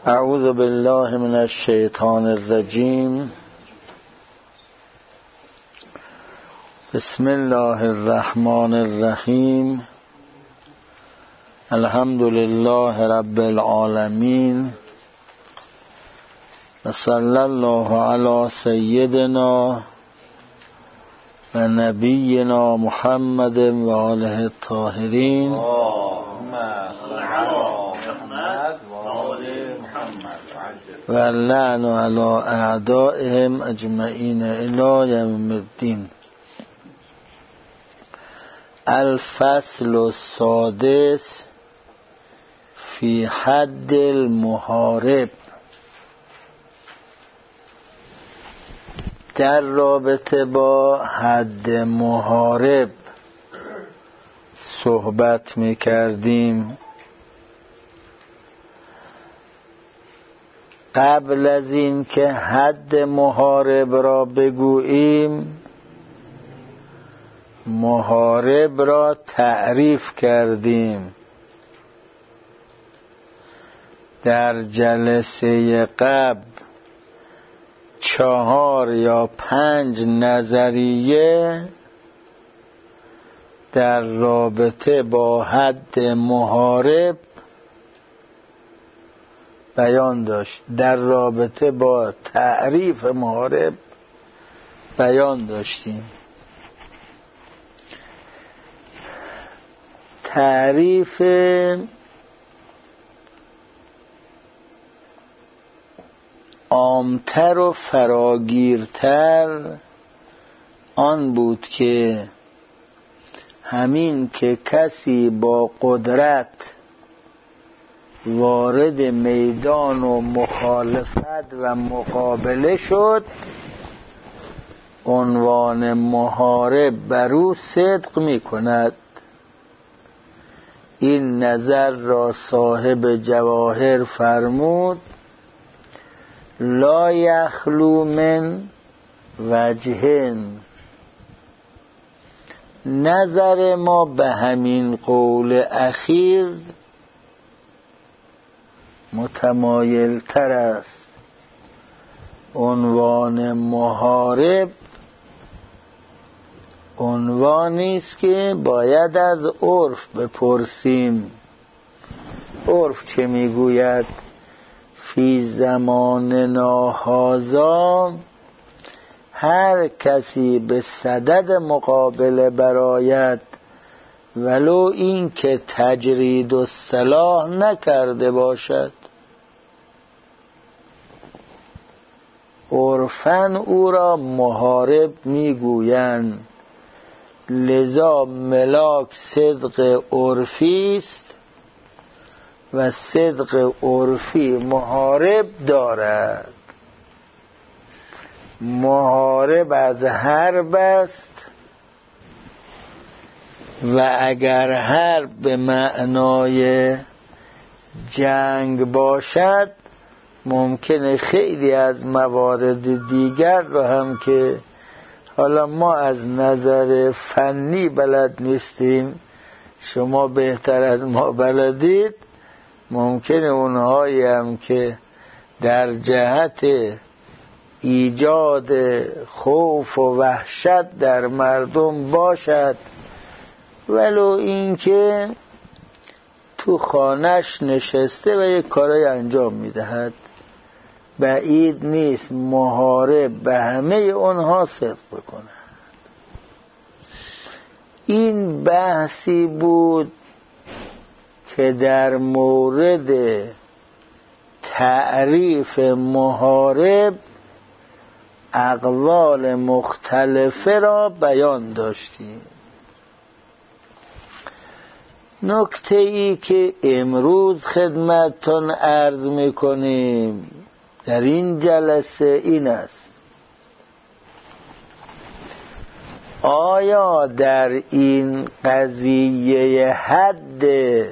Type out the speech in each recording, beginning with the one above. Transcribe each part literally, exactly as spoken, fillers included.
اعوذ بالله من الشیطان الرجیم. بسم الله الرحمن الرحیم. الحمد لله رب العالمین و صلی الله علی سیدنا و نبینا محمد و آله الطاهرین و اللعن علی اعدائهم اجمعین الی یوم الدین. الفصل السادس فی حد المحارب. در رابطه با حد محارب صحبت می کردیم. قبل از این که حد محارب را بگوییم، محارب را تعریف کردیم. در جلسه قبل چهار یا پنج نظریه در رابطه با حد محارب بیان داشت، در رابطه با تعریف محارب بیان داشتیم. تعریف عامتر و فراگیرتر آن بود که همین که کسی با قدرت وارد میدان و مخالفت و مقابله شد، عنوان محارب بر او صدق می کند. این نظر را صاحب جواهر فرمود: لا یخلو من وجهن. نظر ما به همین قول اخیر متمایل تر است. عنوان محارب عنوانی است که باید از عرف بپرسیم. عرف چه میگوید؟ فی زماننا هذا هر کسی به صدد مقابله برآید، ولو این که تجرید السلاح نکرده باشد، عرفاً او را محارب میگویند. لذا ملاک صدق عرفی است و صدق عرفی محارب دارد. محارب از حرب است و اگر حرب به معنای جنگ باشد، ممکنه خیلی از موارد دیگر را هم که حالا ما از نظر فنی بلد نیستیم، شما بهتر از ما بلدید، ممکنه اونهایی هم که در جهت ایجاد خوف و وحشت در مردم باشد، ولو اینکه تو خانه‌اش نشسته و یک کارای انجام میدهد، بعید نیست محارب به همه اونها صدق بکند. این بحثی بود که در مورد تعریف محارب اقوال مختلفه را بیان داشتیم. نکته ای که امروز خدمتتون عرض میکنیم در این جلسه این است: آیا در این قضیه حد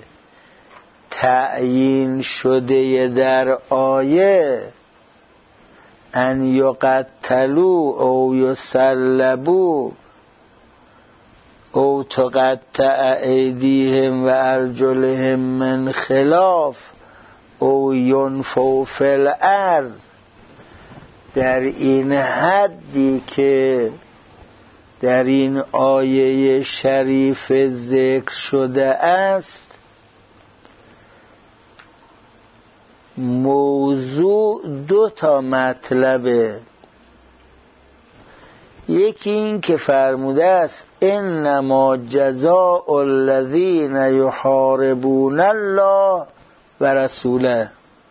تعیین شده در آیه ان یقتلوا او یصلبوا او تقطع ایدیهم و ارجلهم من خلاف او ینفوا فی الارض، در این حدی که در این آیه شریف ذکر شده است، موضوع دو تا مطلبه. یکی این که فرموده است انما جزاء الذین یحاربون الله و رسوله،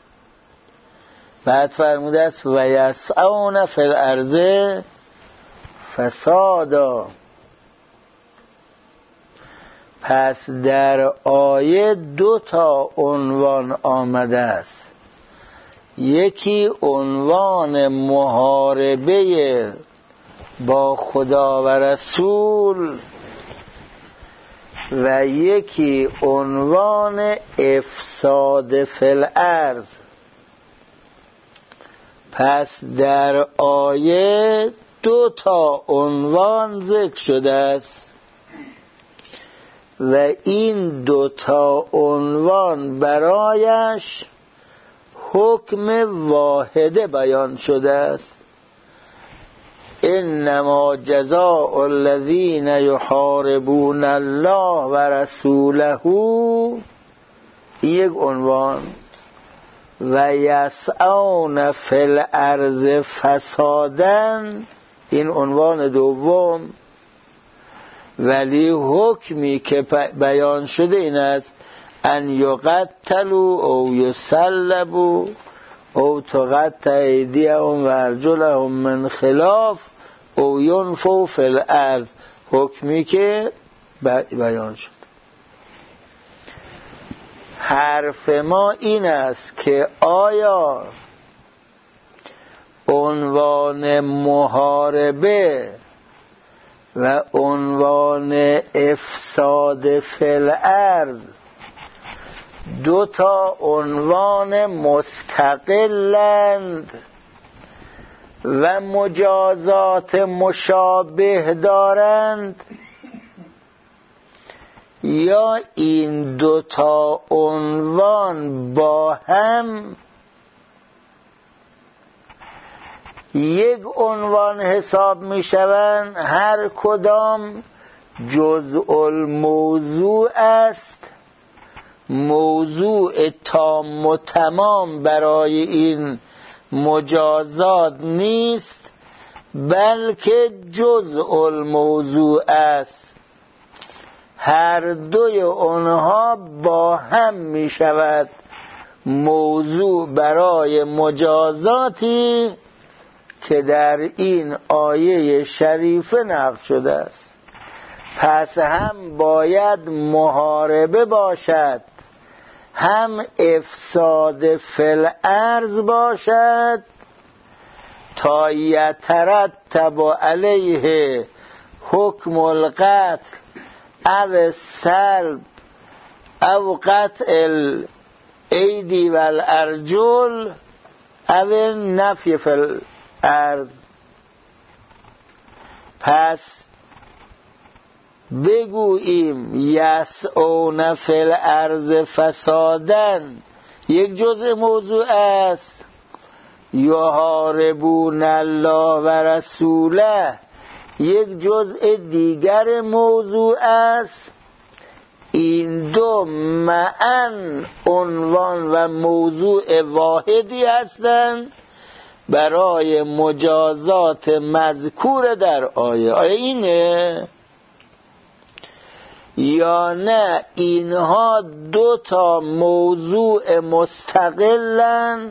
بعد فرموده است و یسعون فی الارض فسادا. پس در آیه دو تا عنوان آمده است، یکی عنوان محاربه با خدا و رسول و یکی عنوان افساد فی الارض. پس در آیه دو تا عنوان ذکر شده است و این دو تا عنوان برایش حکم واحده بیان شده است. انما جزاء الذین یحاربون الله و رسوله، یک عنوان، و یسعون فی الارض فسادا، این عنوان دوم. ولی حکمی که بیان شده این است ان یقتلوا او یسلبوا او تقطع ایدیهم و ارجلهم من خلاف او ینفوا فی الارض، حکمی که بیان شد. حرف ما این است که آیا عنوان محاربه و عنوان افساد فی الارض دو تا عنوان مستقلند و مجازات مشابه دارند، یا این دو تا عنوان با هم یک عنوان حساب می شوند، هر کدام جزء الموضوع است، موضوع تام و تمام برای این مجازات نیست بلکه جزء الموضوع است. هر دوی آنها با هم می شود موضوع برای مجازاتی که در این آیه شریفه نقل شده است. پس هم باید محاربه باشد، هم افساد فی الارض باشد تا یترتب علیه حکم القتل او السلب او قطع الایدی و الارجل او نفی فی الارض. پس بگوییم یسعون فی الارض فسادن یک جزء موضوع است، یحاربون الله و رسوله یک جزء دیگر موضوع است. این دو معاً عنوان و موضوع واحدی هستند برای مجازات مذکور در آیه. آیه اینه یا نه اینها دو تا موضوع مستقلن،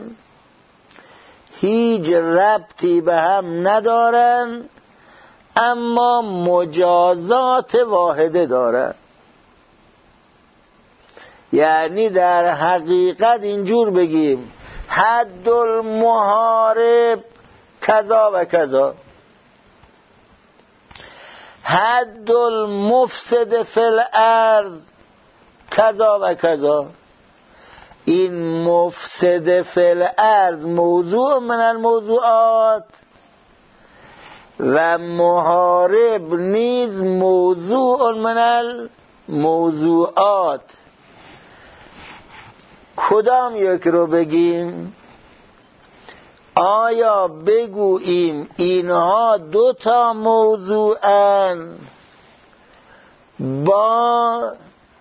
هیچ ربطی به هم ندارن اما مجازات واحده دارن؟ یعنی در حقیقت اینجور بگیم حد المحارب کذا و کذا، حد المفسد فی الارض کذا و کذا. این مفسد فی الارض موضوع من الموضوعات و محارب نیز موضوع من الموضوعات. کدام یک رو بگیم؟ آیا بگوییم اینها دو تا موضوعن با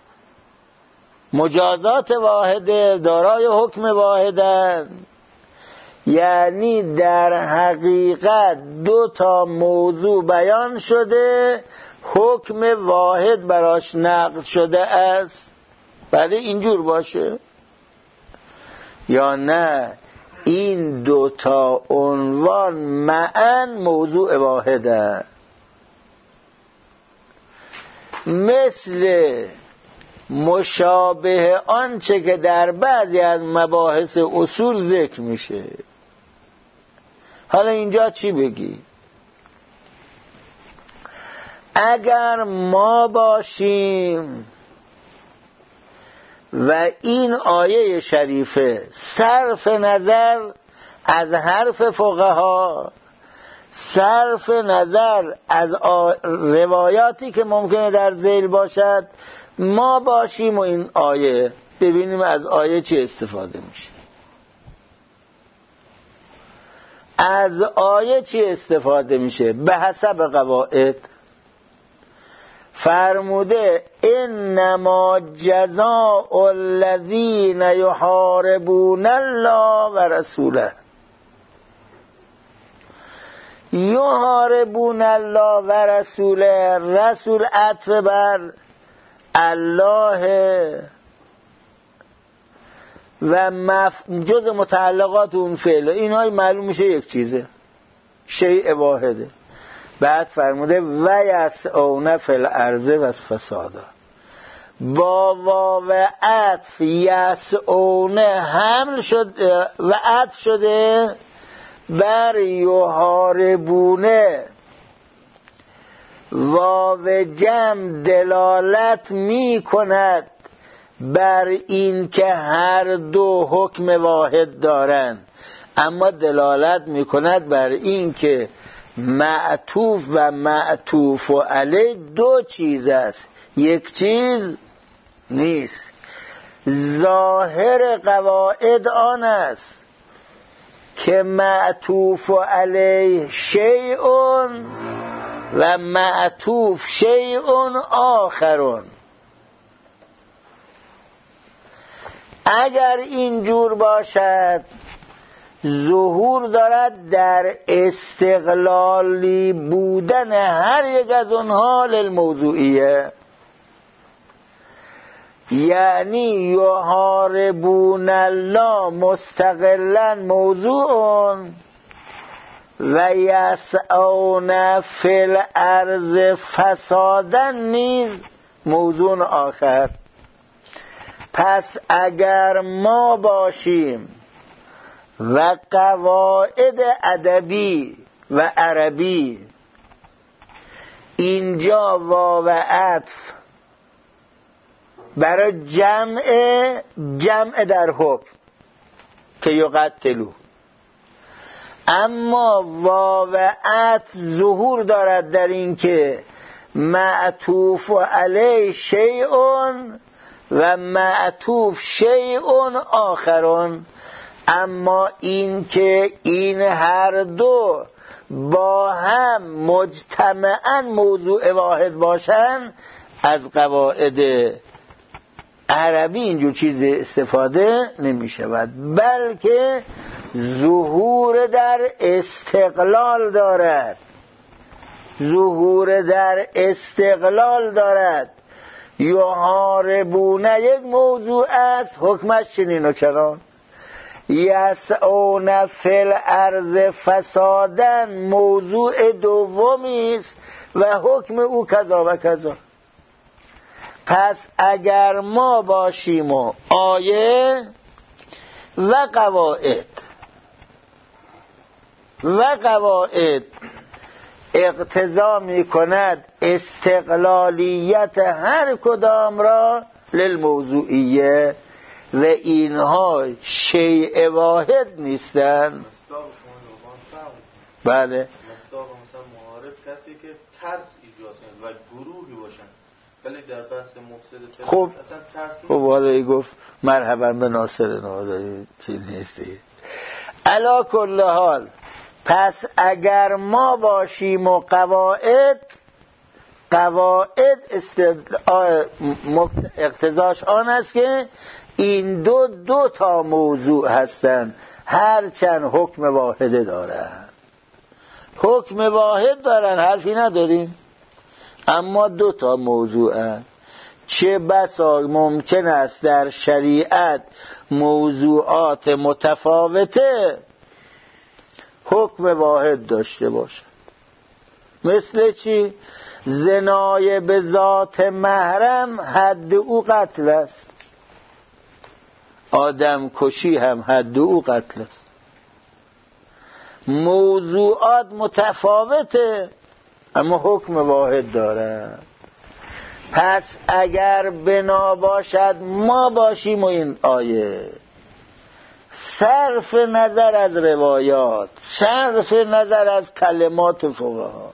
مجازات واحده دارای حکم واحدن، یعنی در حقیقت دو تا موضوع بیان شده حکم واحد براش نقل شده است، بله اینجور باشه؟ یا نه این دو تا عنوان معاً موضوع واحده، مثل مشابه آنچه که در بعضی از مباحث اصول ذکر میشه. حالا اینجا چی بگی؟ اگر ما باشیم و این آیه شریفه صرف نظر از حرف فقها، صرف نظر از روایاتی که ممکنه در ذیل باشد، ما باشیم و این آیه ببینیم از آیه چی استفاده میشه، از آیه چی استفاده میشه به حسب قواعد. فرموده انما جزاء الذین یحاربون الله و رسوله. یحاربون الله و رسوله، رسول عطف بر الله و مف... جز متعلقات اون فعل، اینها معلوم میشه یک چیزه، شیء واحده. بعد فرموده و یسعون فی الارض و فسادا، با واو عطف یسعون حمل شد و عطف شده بر یحاربونه. واو جمع دلالت می کند بر این که هر دو حکم واحد دارند، اما دلالت می کند بر این که معطوف و معطوف علیه دو چیز است، یک چیز نیست. ظاهر قواعد آن است که معطوف علیه شیء و معطوف شیء آخرون. اگر اینجور باشد ظهور دارد در استقلالی بودن هر یک از اونها للموضوعیه، یعنی یحاربون الله مستقلا موضوع و یسعون فی الارض فسادا نیز موضوع آخر. پس اگر ما باشیم و قواعد ادبی و عربی اینجا واو عطف برای جمع جمع در حکم که یقتلو، اما واو عطف ظهور دارد در این که معطوف علیه شیء و معطوف شیء آخرون، اما این که این هر دو با هم مجتمعاً موضوع واحد باشن، از قواعد عربی اینجور چیز استفاده نمی شود، بلکه ظهور در استقلال دارد، ظهور در استقلال دارد. یحاربون یک موضوع است، حکمش چنین و چنان. یسعون فی الارض فسادا موضوع دومی است و حکم او کذا و کذا. پس اگر ما باشیم و آیه و قواعد و قواعد اقتضا می کند استقلالیت هر کدام را للموضوعیه و اینها شیء واحد نیستند. بله مصداق مثلا محارب کسی که ترس ایجاد کنه و گروهی باشن ولی در بحث مفسد خب اصلا ترسی خب حالا گفت مرحبا به ناصر نادری چی نیستی. علا کل حال پس اگر ما باشیم و قواعد قواعد اقتضاش آن است که این دو دو تا موضوع هستند، هرچند حکم واحده دارن. حکم واحد دارن، حرفی نداریم، اما دو تا موضوع هست. چه بسا ممکن است در شریعت موضوعات متفاوته حکم واحد داشته باشه. مثل چی؟ زنای به ذات محرم حد او قتل است، آدم کشی هم حد او قتل است. موضوعات متفاوته اما حکم واحد داره. پس اگر بنا باشد ما باشیم و این آیه صرف نظر از روایات، صرف نظر از کلمات فقها،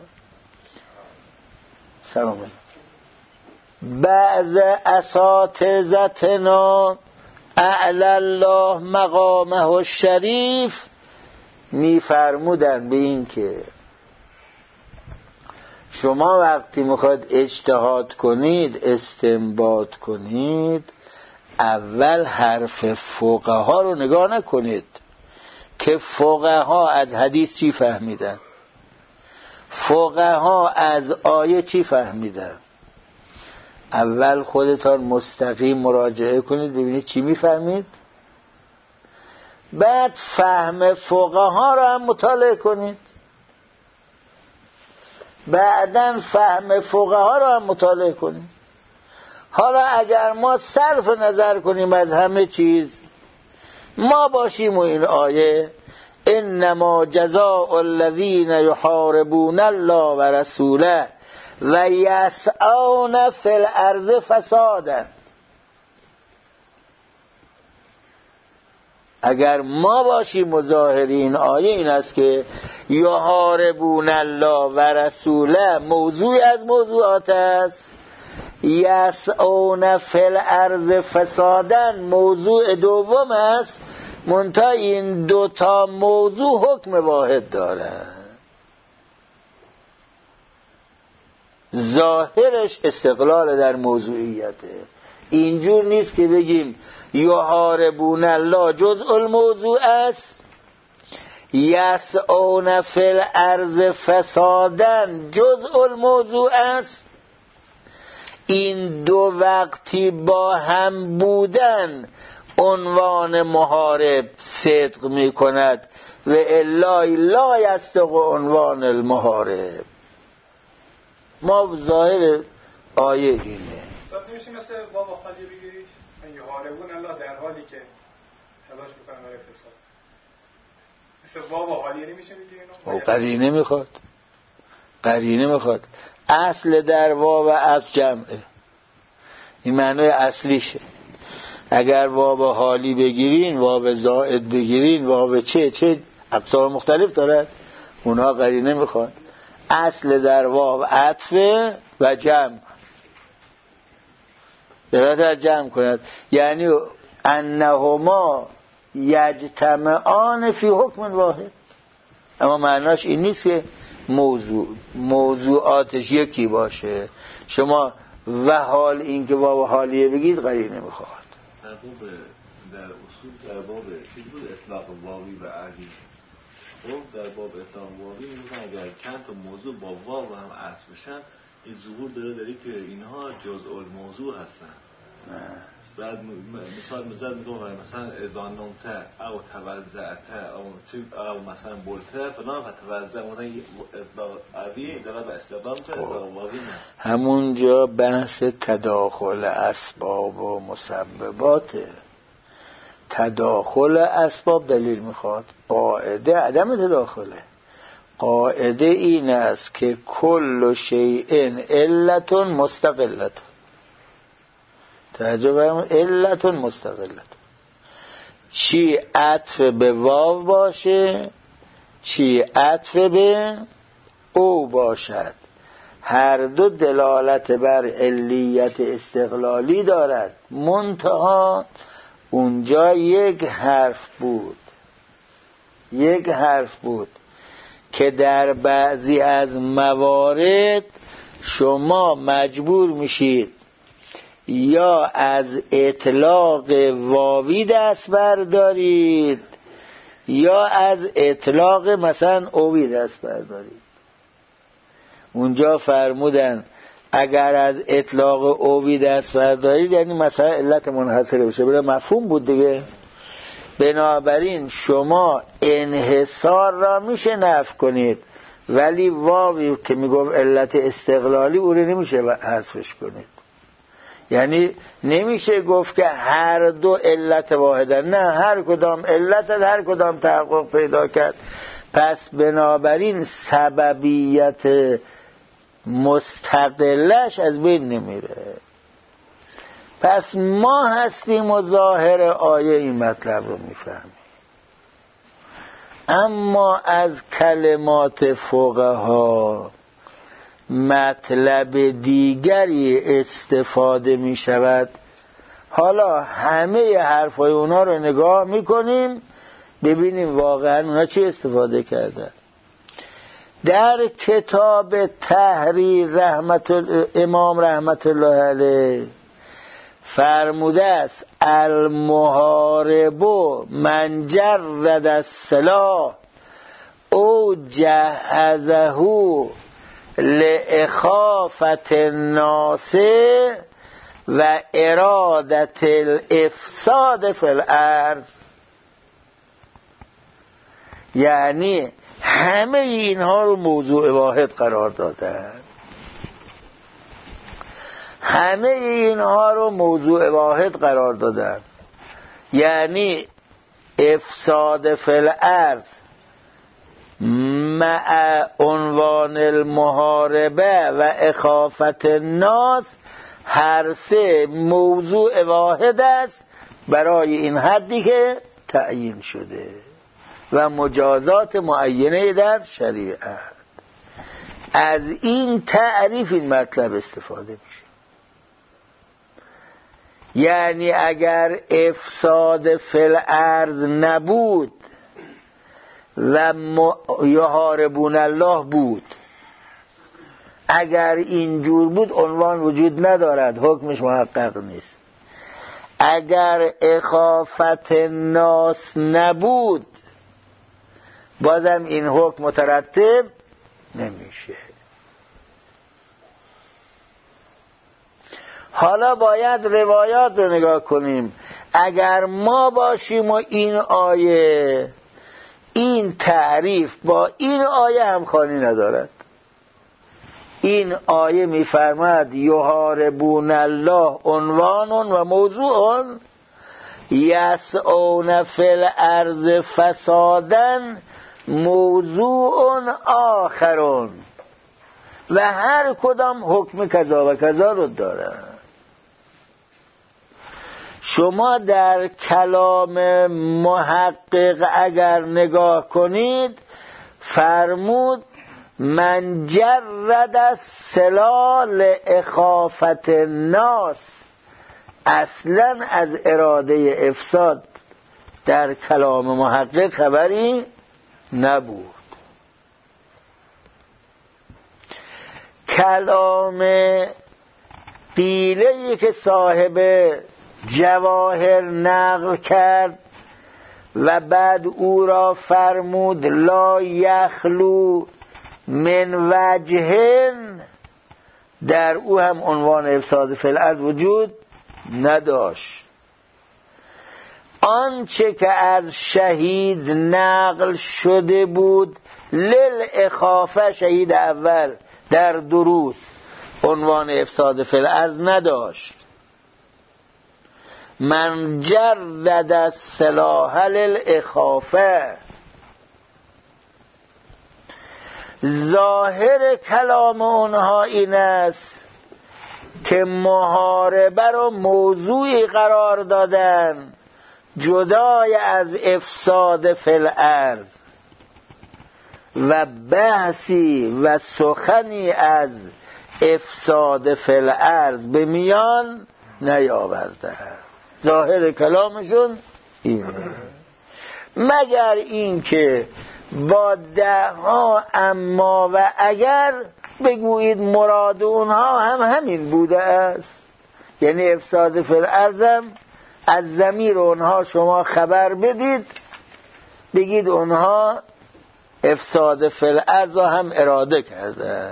سلام علیکم، بعض اساتذتنا اعلی الله مقامه الشریف میفرمودن به این که شما وقتی میخواید اجتهاد کنید، استنباط کنید، اول حرف فقها رو نگاه نکنید که فقها از حدیث چی فهمیدن، فقها از آیه چی فهمیدن. اول خودتان مستقیم مراجعه کنید ببینید چی میفهمید، بعد فهم فقها رو هم مطالعه کنید، بعدن فهم فقها رو هم مطالعه کنید. حالا اگر ما صرف نظر کنیم از همه چیز، ما باشیم و این آیه انما جزاء الذین یحاربون الله و رسوله و یسعون فی الارض فسادا، اگر ما باشیم مظاهر این آیه این است که یحاربون الله و رسوله موضوعی از موضوعات است، یسعون فی الارض فسادا موضوع دوم است. منتها این دوتا موضوع حکم واحد دارن، ظاهرش استقلال در موضوعیته. اینجور نیست که بگیم یحاربون الله جزء الموضوع است، یسعون فی الارض فسادا جزء الموضوع است. این دو وقتی با هم بودن عنوان محارب صدق می کند و الا لا یصدق عنوان المحارب. ما ظاهر آیه اینه. طب نمیشه مثل بابا خالی بگیریش یحاربون الله در حالی که تلاش میکنن برای فساد، مثل بابا خالی نمیشه بگیرین؟ قرینه میخواد، قرینه میخواد. اصل در واو اف جمعه، این معنی اصلیشه. اگر واو حالی بگیرین، واو زائد بگیرین، واو چه چه اقسام مختلف دارد، اونها قرینه میخواد. اصل در واو عطفه و جمع، درست جمع کند، یعنی انهما یجتمعان فی حکم واحد. اما معناش این نیست که موضوع موضوعاتش یکی باشه. شما و حال این که واو حالیه بگید قرینه میخواد. در باب در اصول در باب چیز بود اطلاق واوی و علی. خب در باب اطلاق واوی میگن اگر چند تا موضوع با واو هم عطف بشن این ظهور داره داره که اینها جزء الموضوع هستن. نه. بعد مثال مزد میگم مثلا اذا نمت او توزعت او او مثلا بولت فلان فتوزع اون اطلاق واوی داره به استخدام کرد اطلاق واوی نه. همونجا بحث تداخل اسباب و مسبباته. تداخل اسباب دلیل میخواد، قاعده عدم تداخله. قاعده این است که کل شیء علت مستقلت، توجه فرمایید، علت مستقلت. چی عطف به واو باشه، چی عطف به او باشد، هر دو دلالت بر علیت استقلالی دارد، منتها اونجا یک حرف بود یک حرف بود که در بعضی از موارد شما مجبور میشید یا از اطلاق واوی دست بردارید یا از اطلاق مثلا اوی دست بردارید. اونجا فرمودن اگر از اطلاق اوی دست بردارید یعنی مثلا علت منحصره بشه، بله مفهوم بود دیگه. بنابراین شما انحصار را میشه نفی کنید، ولی واوی که میگفت علت استقلالی او رو نمیشه حذفش کنید. یعنی نمیشه گفت که هر دو علت واحدن، نه، هر کدام علت هر کدام تحقق پیدا کرد. پس بنابراین سببیت مستقلش از بین نمیره. پس ما هستیم و ظاهر آیه این مطلب رو میفهمیم. اما از کلمات فقها مطلب دیگری استفاده می شود. حالا همه حرفای اونا رو نگاه می کنیم ببینیم واقعا اونا چی استفاده کردن. در کتاب تحریر رحمت امام رحمت الله علیه فرموده است المحارب من جرد السلاح او جهزه لإخافة الناس و ارادت الافساد فی الارض. یعنی همه اینها رو موضوع واحد قرار دادن، همه اینها رو موضوع واحد قرار دادن یعنی افساد فی الارض مع عنوان المحاربه و اخافت الناس هر سه موضوع واحد است برای این حدی که تعیین شده و مجازات معینه در شریعت. از این تعریف این مطلب استفاده میشه. یعنی اگر افساد فی الارض نبود و یحاربون الله بود، اگر اینجور بود عنوان وجود ندارد، حکمش محقق نیست. اگر اخافت الناس نبود بازم این حکم مترتب نمیشه. حالا باید روایات رو نگاه کنیم. اگر ما باشیم و این آیه این تعریف با این آیه همخوانی ندارد، این آیه میفرماد یحاربون الله عنوان و موضوع یسعون فی الارض فسادا موضوع آخرون و هر کدام حکم کذا و کذا رو داره. شما در کلام محقق اگر نگاه کنید فرمود من جرد السلاح لإخافة الناس، اصلا از اراده افساد در کلام محقق خبری نبود. کلام قیله‌ای که صاحب جواهر نقل کرد و بعد او را فرمود لا یخلو من وجهن، در او هم عنوان افساد فی الارض وجود نداشت. آنچه که از شهید نقل شده بود للإخافه، شهید اول در دروس عنوان افساد فی الارض نداشت. من جرد السلاح للإخافه، ظاهر کلام اونها این است که محاربه رو موضوعی قرار دادن جدای از افساد فی الارض و بحثی و سخنی از افساد فی الارض به میان نیاورده. ظاهر کلامشون اینه، مگر این که با ده ها اما و اگر بگویید مراد اونها هم همین بوده است. یعنی افساد فی الارض هم از ضمیر اونها شما خبر بدید، بگید اونها افساد فی الارض هم اراده کرده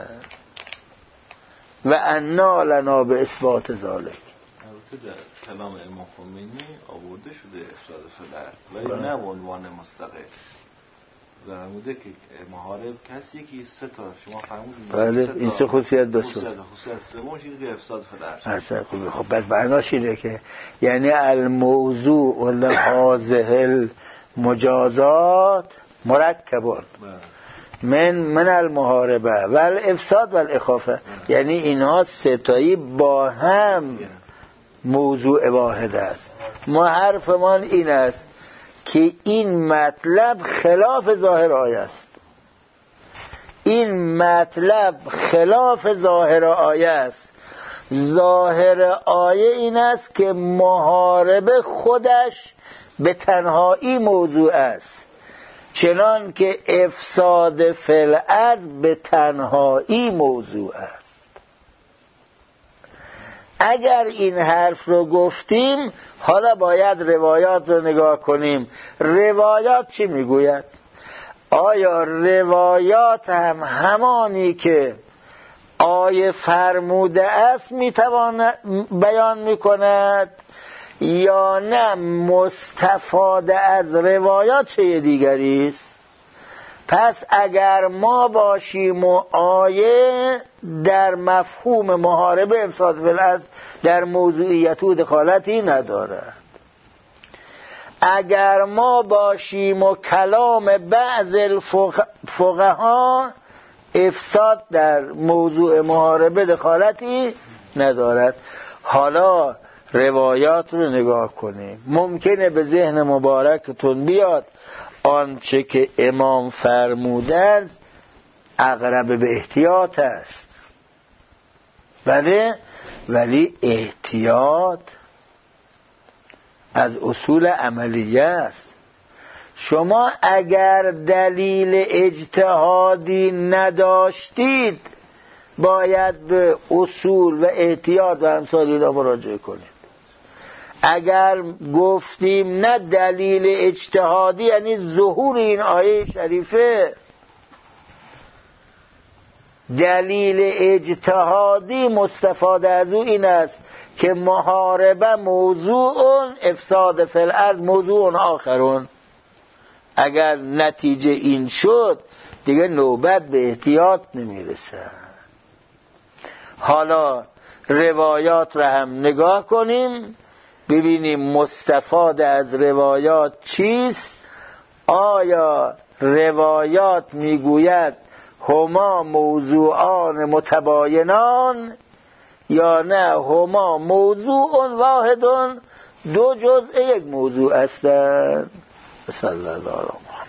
و انا لنا به اثبات ذلک. البته در کلام امام خمینی آورده شده افساد فی الارض ولی نه به عنوان مستقل. فرموده که محارب کسی که سه تا شما فرمودید بله این سه خصوصیت داشته خصوصیت سومش اینه که افساد فی الارض. اصلا خب بعد معناش اینه که یعنی الموضوع و هذه المجازات مرکبون من من المحاربه و الافساد و الاخافه، یعنی اینها ستایی با هم موضوع واحد است. ما حرفمان این است که این مطلب خلاف ظاهر آیه است. این مطلب خلاف ظاهر آیه است. ظاهر آیه این است که محاربه خودش به تنهایی موضوع است، چنان که افساد فی الارض به تنهایی موضوع است. اگر این حرف رو گفتیم حالا باید روایات رو نگاه کنیم. روایات چی میگوید؟ آیا روایات هم همانی که آیه فرموده است میتواند بیان میکند یا نه مستفاده از روایات چه دیگری است؟ پس اگر ما باشیم و آیه در مفهوم محاربه افساد فی الارض در موضوعیت و دخالتی ندارد، اگر ما باشیم و کلام بعض الفقها افساد در موضوع محاربه دخالتی ندارد. حالا روایات رو نگاه کنیم. ممکنه به ذهن مبارکتون بیاد آنچه که امام فرمودند اقرب به احتیاط است، بله، ولی احتیاط از اصول عملیه است. شما اگر دلیل اجتهادی نداشتید باید به اصول و احتیاط و امثال اینا مراجعه کنید. اگر گفتیم نه دلیل اجتهادی یعنی ظهور این آیه شریفه، دلیل اجتهادی مستفاده از او این است که محاربه موضوع افساد فی الارض موضوع آخرون. اگر نتیجه این شد دیگه نوبت به احتیاط نمیرسه. حالا روایات را هم نگاه کنیم ببینیم مستفاده از روایات چیست. آیا روایات میگوید هما موضوعان متباینان یا نه هما موضوع واحدون، دو جزء یک موضوع هستند. صلی الله علیه و